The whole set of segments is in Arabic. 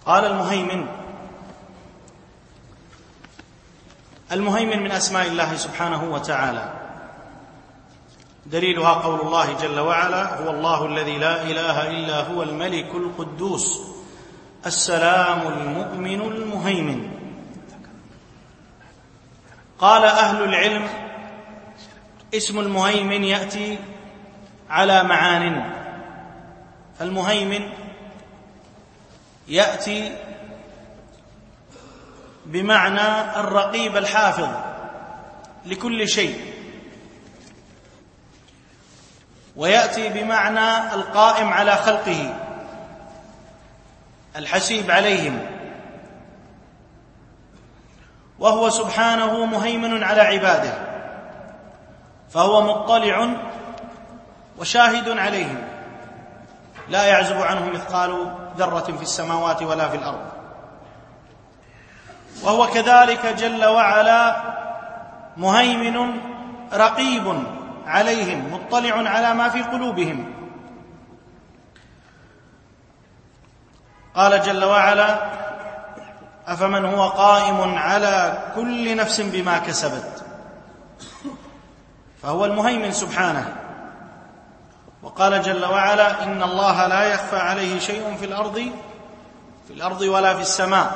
قال المهيمن من أسماء الله سبحانه وتعالى، دليلها قول الله جل وعلا: هو الله الذي لا إله إلا هو الملك القدوس السلام المؤمن المهيمن. قال أهل العلم: اسم المهيمن يأتي على معان، فالمهيمن يأتي بمعنى الرقيب الحافظ لكل شيء، ويأتي بمعنى القائم على خلقه الحسيب عليهم، وهو سبحانه مهيمن على عباده، فهو مطلع وشاهد عليهم، لا يعزب عنه مثقال ذرة في السماوات ولا في الأرض. وهو كذلك جل وعلا مهيمن رقيب عليهم، مطلع على ما في قلوبهم. قال جل وعلا: أفمن هو قائم على كل نفس بما كسبت، فهو المهيمن سبحانه. وقال جل وعلا: إن الله لا يخفى عليه شيء في الأرض ولا في السماء.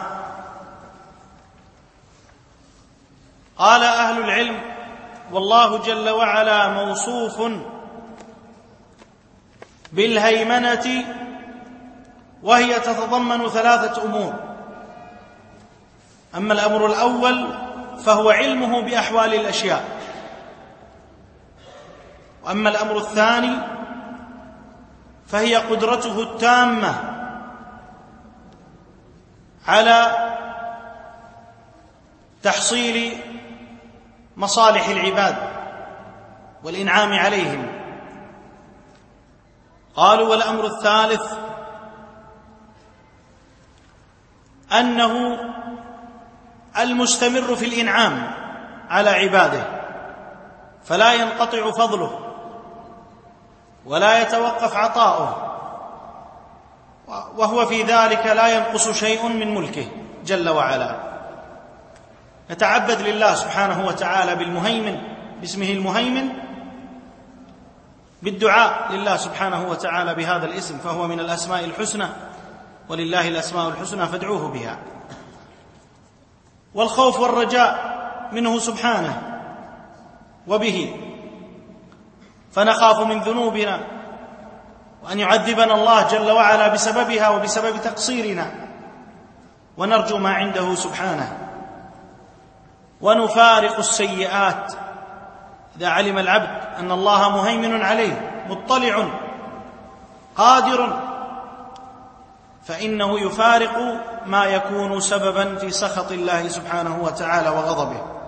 قال أهل العلم: والله جل وعلا موصوف بالهيمنة، وهي تتضمن 3 أمور. أما الأمر الأول فهو علمه بأحوال الأشياء، وأما الأمر الثاني فهي قدرته التامة على تحصيل مصالح العباد والإنعام عليهم. قالوا: والأمر الثالث أنه المستمر في الإنعام على عباده، فلا ينقطع فضله ولا يتوقف عطاؤه، وهو في ذلك لا ينقص شيء من ملكه جل وعلا. نتعبد لله سبحانه وتعالى بالمهيمن، باسمه المهيمن، بالدعاء لله سبحانه وتعالى بهذا الاسم، فهو من الأسماء الحسنى، ولله الأسماء الحسنى فادعوه بها. والخوف والرجاء منه سبحانه وبه، فنخاف من ذنوبنا وأن يعذبنا الله جل وعلا بسببها وبسبب تقصيرنا، ونرجو ما عنده سبحانه، ونفارق السيئات إذا علم العبد أن الله مهيمن عليه مطلع قادر، فإنه يفارق ما يكون سببا في سخط الله سبحانه وتعالى وغضبه.